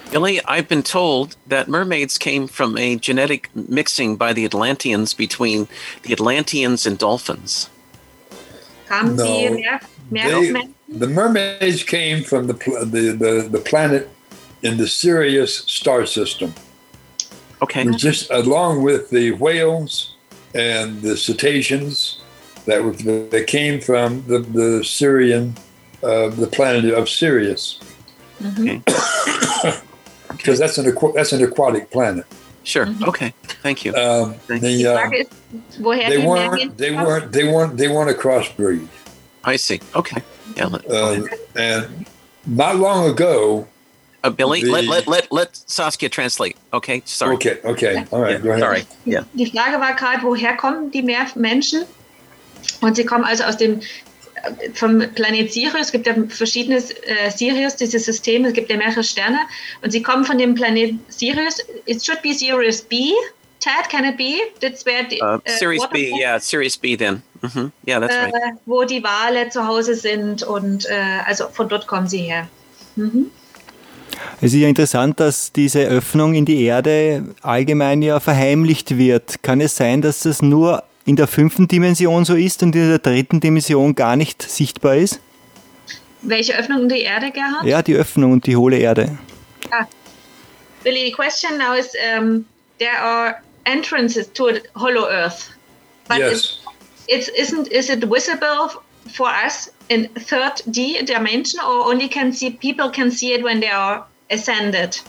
Billy, I've been told that mermaids came from a genetic mixing by the Atlanteans between the Atlanteans and dolphins. Kamen sie mehr auf Menschen? The mermaids came from the planet in the Sirius star system. Okay. Just along with the whales and the cetaceans that came from the Sirian, the planet of Sirius. Okay. Because that's an aquatic planet. Sure. Okay. Thank you. Die Frage ist, woher they weren't a crossbreed. I see. Okay. Yeah. And not long ago, Billy, let Saskia translate. Okay. Sorry. Okay. All right. Go ahead. Sorry. Yeah. Die Frage war gerade, woher kommen die Meermenschen? Und sie kommen also vom Planet Sirius. Es gibt ja verschiedene Sirius, diese Systeme. Es gibt ja mehrere Sterne. Und sie kommen von dem Planet Sirius. It should be Sirius B. Ted, can it be? That's where Sirius B, yeah, Sirius B then. Mm-hmm. Yeah, that's right. Wo die Wale zu Hause sind und also von dort kommen sie her. Mhm. Es ist ja interessant, dass diese Öffnung in die Erde allgemein ja verheimlicht wird. Kann es sein, dass das nur in der 5. Dimension so ist und in der 3. Dimension gar nicht sichtbar ist? Welche Öffnung in die Erde, Gerhard? Ja, die Öffnung und die hohle Erde. Billy, the question now is, there are entrances to a hollow Earth. But yes. Is it visible for us in 3rd dimension, or only people can see it when they are ascended?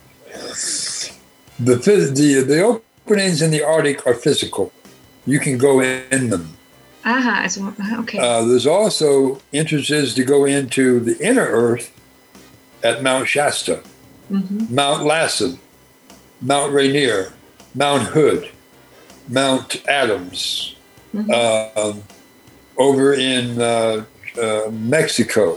The openings in the Arctic are physical. You can go in them. Aha, also, okay. There's also entrances to go into the inner Earth at Mount Shasta, Mount Lassen, Mount Rainier, Mount Hood, Mount Adams, over in Mexico.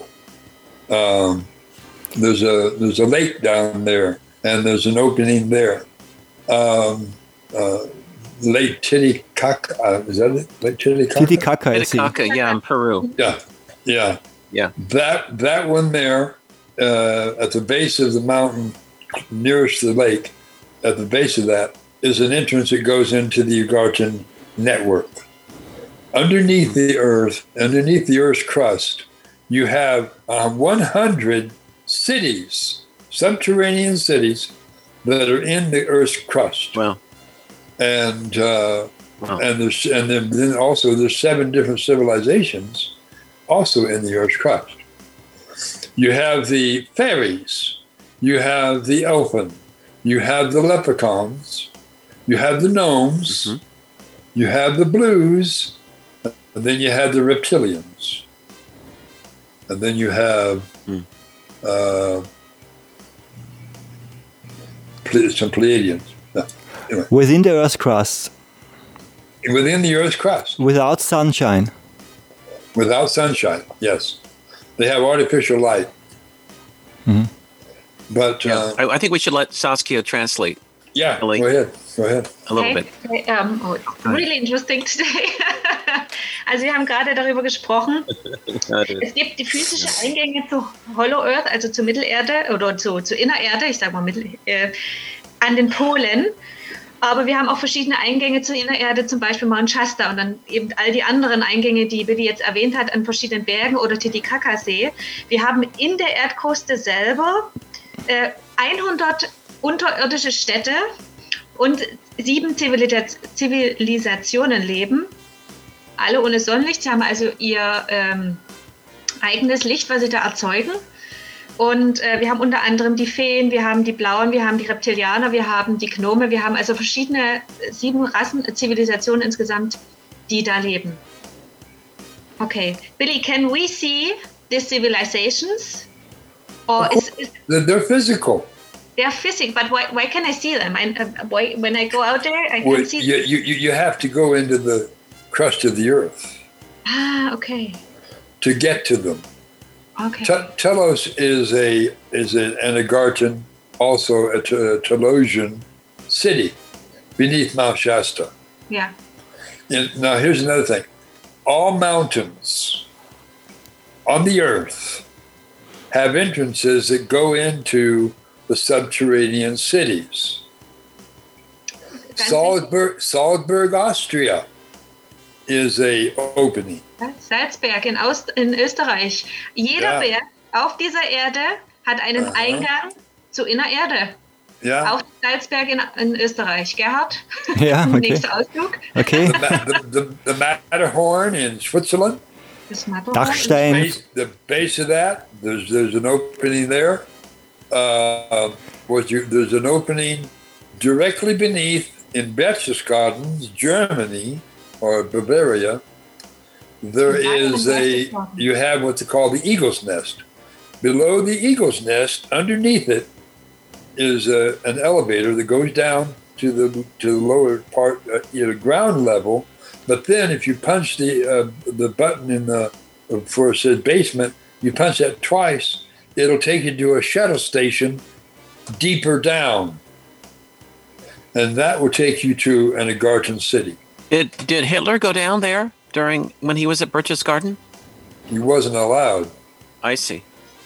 There's a lake down there, and there's an opening there. Lake Titicaca, is that it? Lake Titicaca? Titicaca, yeah, in Peru. Yeah. That one there, at the base of the mountain nearest the lake, at the base of that, is an entrance that goes into the Ugarten network. Underneath the Earth's crust, you have 100 cities, subterranean cities, that are in the Earth's crust. Wow. And then also there's 7 different civilizations also in the Earth's crust. You have the fairies, you have the elfin, you have the leprechauns, you have the gnomes, you have the blues, and then you have the reptilians, and then you have some Pleiadians. Anyway. Within the Earth's crust. Within the Earth's crust. Without sunshine. Without sunshine, yes. They have artificial light. Mm-hmm. But I think we should let Saskia translate. Yeah, Billy. Go ahead. A little bit. Really interesting today. Also wir haben gerade darüber gesprochen. Es gibt die physischen Eingänge zu Hollow Earth, also zur Mittelerde oder zu Innererde, ich sage mal an den Polen. Aber wir haben auch verschiedene Eingänge zur Innererde, zum Beispiel Mount Shasta und dann eben all die anderen Eingänge, die Billy jetzt erwähnt hat, an verschiedenen Bergen oder Titicaca-See. Wir haben in der Erdkruste selber 100 unterirdische Städte und 7 Zivilisationen leben. Alle ohne Sonnenlicht. Sie haben also ihr eigenes Licht, was sie da erzeugen. Und wir haben unter anderem die Feen, wir haben die Blauen, wir haben die Reptilianer, wir haben die Gnome, wir haben also verschiedene 7 Zivilisationen insgesamt, die da leben. Okay. Billy, can we see these civilizations? Or they're physical. They're physical, but why can I see them? When I go out there, I can see them. You have to go into the crust of the Earth. Okay. To get to them. Okay. Telos is an Agarthan, also a Telosian city beneath Mount Shasta. Yeah. And now here's another thing. All mountains on the Earth have entrances that go into the subterranean cities. Salzburg, Austria is a opening. Salzberg in Österreich. Jeder Berg auf dieser Erde hat einen Eingang zur Innererde. Ja. Auch Salzberg in Österreich. Gerhard? Ja, okay. Nächster Ausflug. Okay. The Matterhorn in Switzerland. Dachstein. The base of that, there's an opening there. There's an opening directly beneath in Berchtesgaden, Germany, or Bavaria. There is you have what's called the Eagle's Nest. Below the Eagle's Nest, underneath it, is an elevator that goes down to the lower part, ground level. But then, if you punch the button in for it says basement, you punch that twice, it'll take you to a shuttle station deeper down, and that will take you to an Agarthan city. Did Hitler go down there when he was at Berchtesgaden? He wasn't allowed. I see.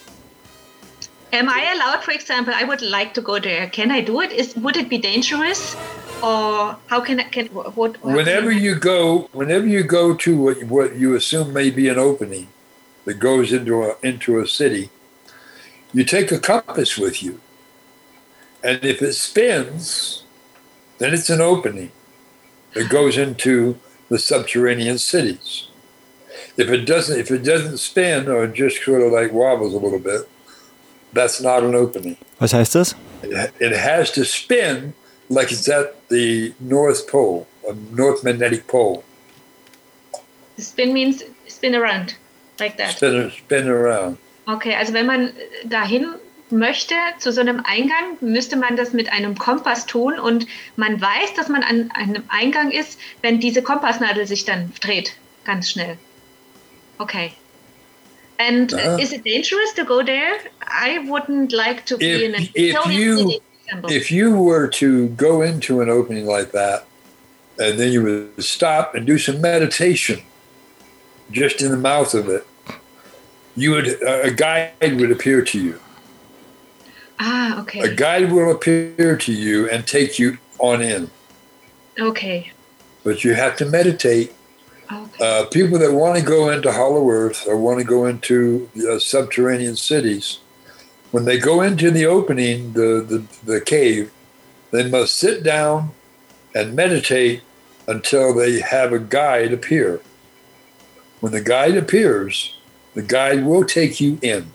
Am I allowed, for example, I would like to go there. Can I do it? Would it be dangerous? Or how can what? Whenever you go to what you assume may be an opening that goes into a city, you take a compass with you, and if it spins, then it's an opening that goes into the subterranean cities. If it doesn't spin or just sort of like wobbles a little bit, that's not an opening. Was heißt das? It has to spin like it's at the North Pole, North Magnetic Pole. Spin means spin around, like that. Spin around. Okay, also wenn man dahin möchte, zu so einem Eingang, müsste man das mit einem Kompass tun und man weiß, dass man an einem Eingang ist, wenn diese Kompassnadel sich dann dreht, ganz schnell. Okay. And is it dangerous to go there? I wouldn't like to be in a Victorian city. If you were to go into an opening like that, and then you would stop and do some meditation, just in the mouth of it, a guide would appear to you. Ah, okay. A guide will appear to you and take you on in. Okay. But you have to meditate. Okay. People that want to go into Hollow Earth or want to go into subterranean cities, when they go into the opening, the cave, they must sit down and meditate until they have a guide appear. When the guide appears, the guide will take you in.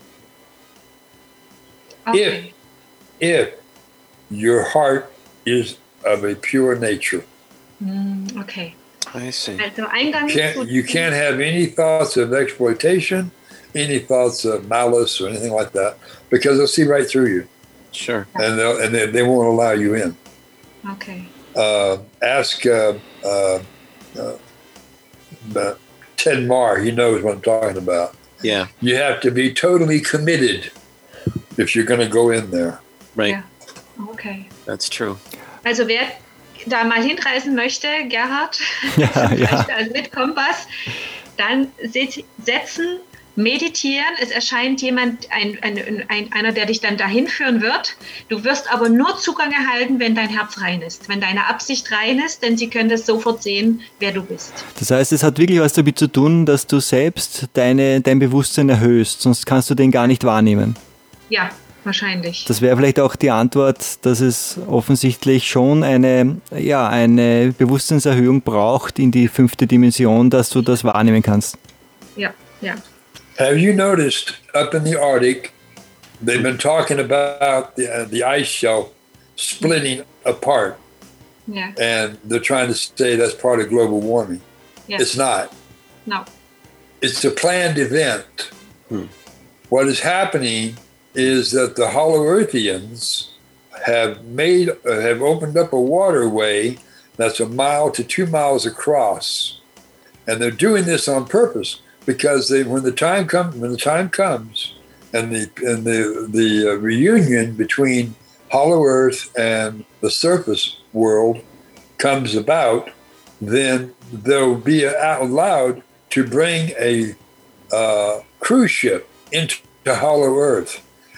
Okay. If your heart is of a pure nature. Okay. I see. Also Eingang You can't have any thoughts of exploitation, any thoughts of malice or anything like that, because they'll see right through you. Sure. And they won't allow you in. Okay. Ask Ted Marr. He knows what I'm talking about. Yeah. You have to be totally committed if you're going to go in there. Right. Ja. Okay. That's true. Also wer da mal hinreisen möchte, Gerhard, also mit Kompass, dann setzen, meditieren. Es erscheint jemand, einer, der dich dann dahin führen wird. Du wirst aber nur Zugang erhalten, wenn dein Herz rein ist, wenn deine Absicht rein ist, denn sie können das sofort sehen, wer du bist. Das heißt, es hat wirklich was damit zu tun, dass du selbst dein Bewusstsein erhöhst, sonst kannst du den gar nicht wahrnehmen. Ja, wahrscheinlich. Das wäre vielleicht auch die Antwort, dass es offensichtlich schon eine Bewusstseinserhöhung braucht in die 5. Dimension, dass du das wahrnehmen kannst. Ja, ja. Have you noticed up in the Arctic, they've been talking about the ice shelf splitting apart. Yeah. And they're trying to say that's part of global warming. Yes. It's not. No. It's a planned event. What is happening is that the Hollow Earthians have opened up a waterway that's 1 mile to 2 miles across. And they're doing this on purpose. Because when the time comes, and the reunion between Hollow Earth and the surface world comes about, then they'll be allowed to bring a cruise ship into Hollow Earth,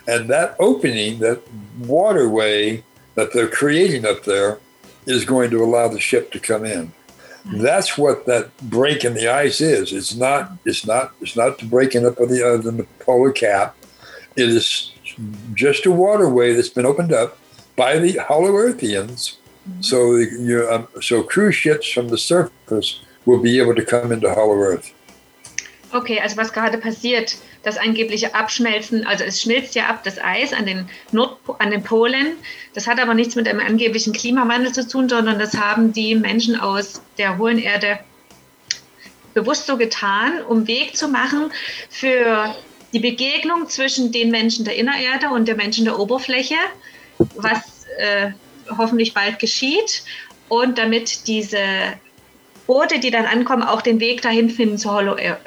And that opening, that waterway that they're creating up there, is going to allow the ship to come in. That's what that break in the ice is. It's not the breaking up of the polar cap. It is just a waterway that's been opened up by the Hollow Earthians. So cruise ships from the surface will be able to come into Hollow Earth. Okay, also was gerade passiert, das angebliche Abschmelzen, also es schmilzt ja ab, das Eis an den Polen. Das hat aber nichts mit einem angeblichen Klimawandel zu tun, sondern das haben die Menschen aus der hohlen Erde bewusst so getan, um Weg zu machen für die Begegnung zwischen den Menschen der Innererde und der Menschen der Oberfläche, was hoffentlich bald geschieht, und damit diese Boote, die dann ankommen, auch den Weg dahin finden zur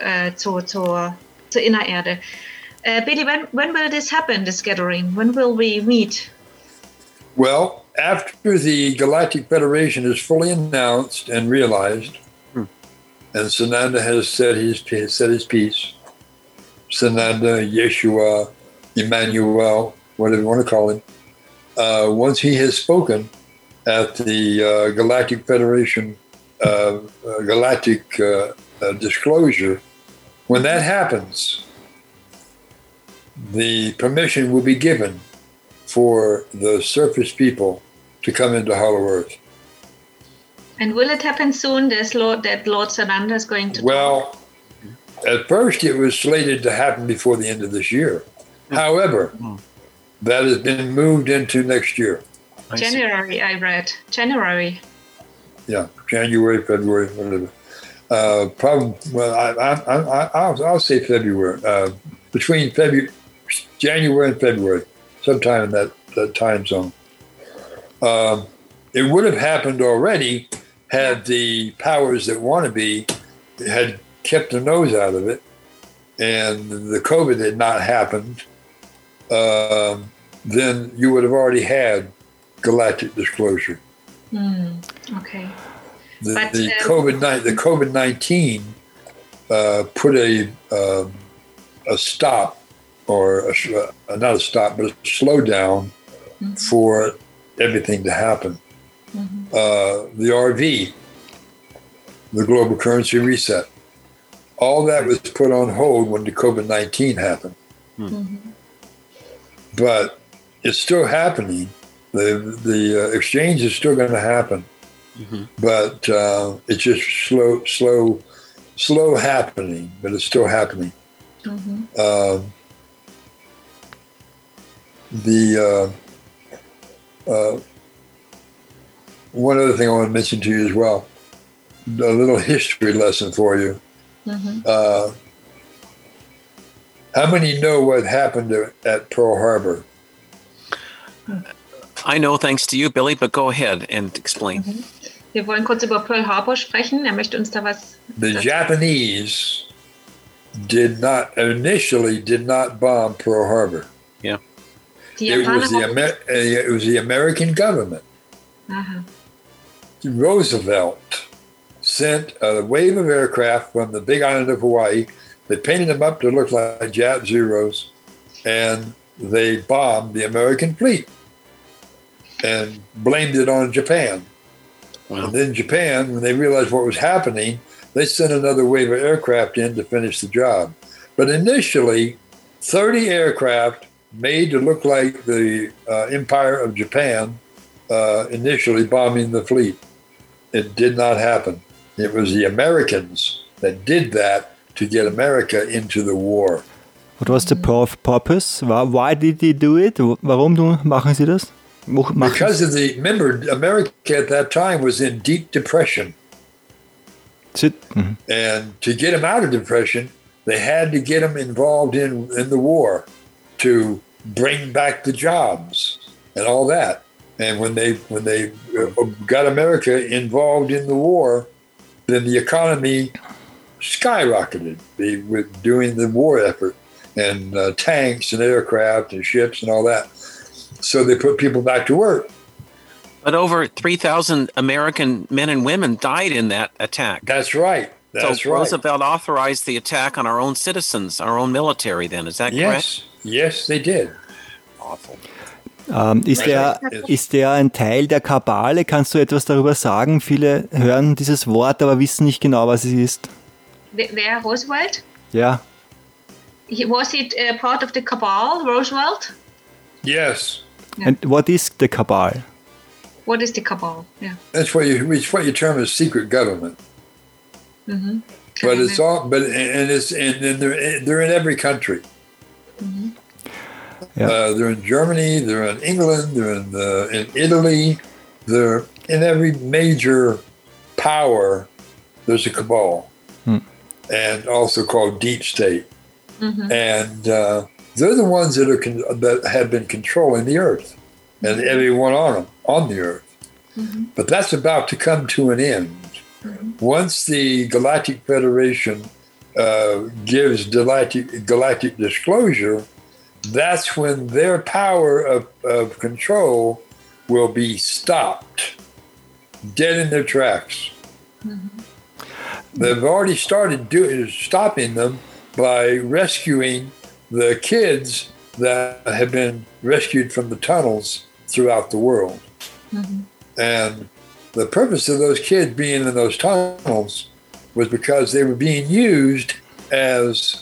Innererde. Billy, when will this happen, this gathering? When will we meet? Well, after the Galactic Federation is fully announced and realized, and Sananda has said his piece, Sananda, Yeshua, Emmanuel, whatever you want to call him, once he has spoken at the Galactic Federation galactic disclosure, when that happens, the permission will be given for the surface people to come into Hollow Earth. And will it happen soon? That Lord Sananda is going to talk? At first it was slated to happen before the end of this year. However, that has been moved into next year. January, I read. January. Yeah, January, February, whatever. I'll say February. Between January and February, sometime in that time zone. It would have happened already had the powers that want to be had kept their nose out of it, and the COVID had not happened. Then you would have already had galactic disclosure. Okay. The COVID-19 put a stop, or not a stop, but a slowdown for everything to happen. The RV, the global currency reset, all that was put on hold when the COVID-19 happened. But it's still happening. The exchange is still going to happen, but it's just slow happening. But it's still happening. One other thing I want to mention to you as well, a little history lesson for you. How many know what happened at Pearl Harbor? I know, thanks to you, Billy, but go ahead and explain. Wir wollen kurz über Pearl Harbor sprechen. Möchte uns da was... The Japanese initially did not bomb Pearl Harbor. Yeah. It was the American government. Roosevelt sent a wave of aircraft from the big island of Hawaii. They painted them up to look like Jap Zeros, and they bombed the American fleet and blamed it on Japan. Wow. And then Japan, when they realized what was happening, they sent another wave of aircraft in to finish the job. But initially, 30 aircraft made to look like the Empire of Japan, initially bombing the fleet. It did not happen. It was the Americans that did that to get America into the war. What was the purpose? Why did they do it? Warum machen sie das? Because of remember, America at that time was in deep depression. And to get them out of depression, they had to get them involved in the war to bring back the jobs and all that. And when they got America involved in the war, then the economy skyrocketed with doing the war effort, and tanks and aircraft and ships and all that. So they put people back to work. But over 3,000 American men and women died in that attack. That's right. So Roosevelt authorized the attack on our own citizens, our own military then. Is that correct? Yes, they did. awful. Ist der ein Teil der Kabale? Kannst du etwas darüber sagen? Viele hören dieses Wort, aber wissen nicht genau, was es ist. Wer, Roosevelt? Ja. Was it part of the cabal, Roosevelt? Yes. And what is the cabal? What is the cabal? Yeah. That's what you term as secret government. Mm-hmm. But it's all, and they're in every country. Mm-hmm. Yeah. They're in Germany, they're in England, they're in Italy, they're in every major power. There's a cabal, and also called deep state, and they're the ones that have been controlling the earth and everyone on the earth. But that's about to come to an end. Once the Galactic Federation gives galactic disclosure, that's when their power of control will be stopped, dead in their tracks. They've already started stopping them by rescuing the kids that have been rescued from the tunnels throughout the world. And the purpose of those kids being in those tunnels was because they were being used as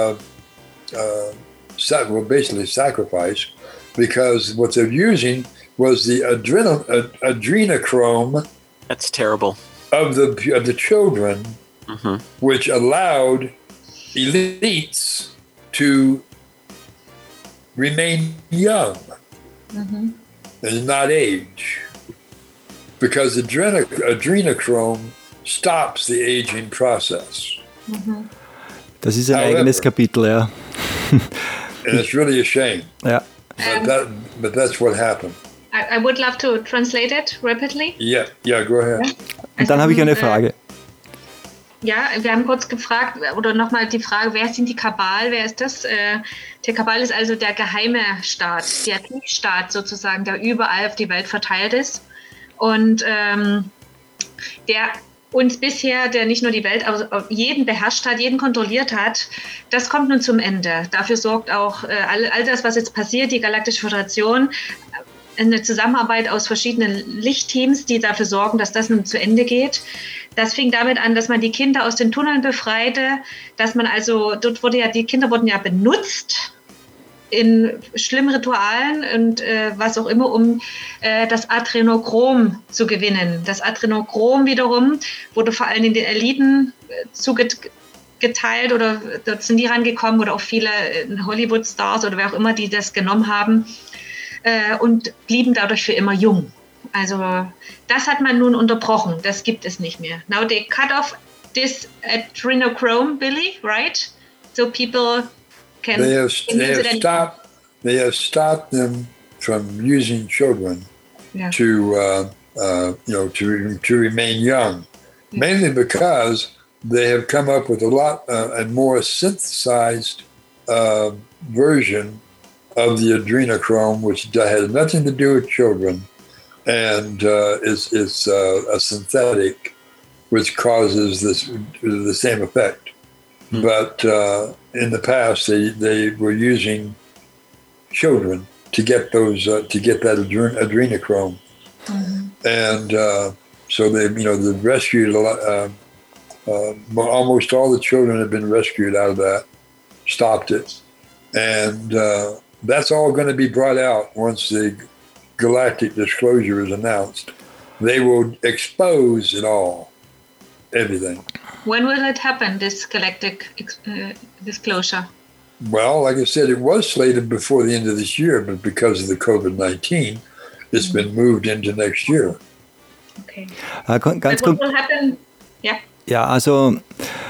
basically sacrifice, because what they're using was the adrenochrome. That's terrible. Of the children, which allowed elites to remain young and not age, because adrenochrome stops the aging process. Das ist ein eigenes Kapitel, ja. And it's really a shame. Ja. But that's what happened. I would love to translate it rapidly. Yeah, go ahead. Und dann habe ich eine Frage. Ja, wir haben kurz gefragt, oder nochmal die Frage, wer sind die Kabal, wer ist das? Der Kabal ist also der geheime Staat, der Tiefstaat sozusagen, der überall auf die Welt verteilt ist. Und der uns bisher, der nicht nur die Welt, aber jeden beherrscht hat, jeden kontrolliert hat, das kommt nun zum Ende. Dafür sorgt auch all das, was jetzt passiert, die Galaktische Föderation, eine Zusammenarbeit aus verschiedenen Lichtteams, die dafür sorgen, dass das nun zu Ende geht. Das fing damit an, dass man die Kinder aus den Tunneln befreite, dass man also, die Kinder wurden ja benutzt in schlimmen Ritualen und was auch immer, um das Adrenochrom zu gewinnen. Das Adrenochrom wiederum wurde vor allem in den Eliten zugeteilt, oder dort sind die rangekommen, oder auch viele Hollywood-Stars oder wer auch immer, die das genommen haben und blieben dadurch für immer jung. Also das hat man nun unterbrochen, das gibt es nicht mehr. Now they cut off this adrenochrome, Billy, right? So people can... They have stopped them from using children to remain young, mainly because they have come up with a more synthesized version of the adrenochrome, which has nothing to do with children, and is a synthetic, which causes the same effect. But in the past, they were using children to get that adrenochrome, and so they've rescued a lot. Almost all the children have been rescued out of that, stopped it, and that's all going to be brought out once the galactic disclosure is announced. They will expose it all, everything. When will it happen, this galactic disclosure? Well, like I said, it was slated before the end of this year, but because of the COVID-19, it's been moved into next year. Okay. Ganz what will happen? Yeah. Ja, also